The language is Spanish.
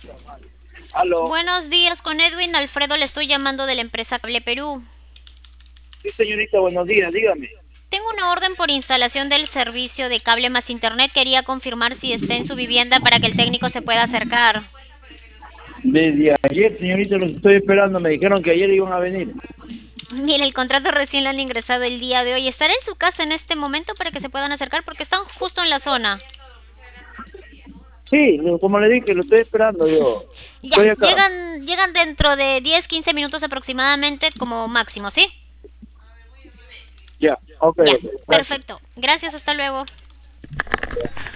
Aló. Buenos días, con Edwin Alfredo le estoy llamando de la empresa Cable Perú. Sí, señorita, buenos días, dígame. Tengo una orden por instalación del servicio de cable más internet. Quería confirmar si está en su vivienda para que el técnico se pueda acercar. Desde ayer, señorita, los estoy esperando. Me dijeron que ayer iban a venir. Mire, el contrato recién lo han ingresado el día de hoy. ¿Estará en su casa en este momento para que se puedan acercar? Porque están justo en la zona. Sí, como le dije, lo estoy esperando yo. Ya, Estoy acá. llegan dentro de 10-15 minutos aproximadamente como máximo, ¿sí? Ya, ok, Ya, ok. Gracias. perfecto. Gracias, hasta luego.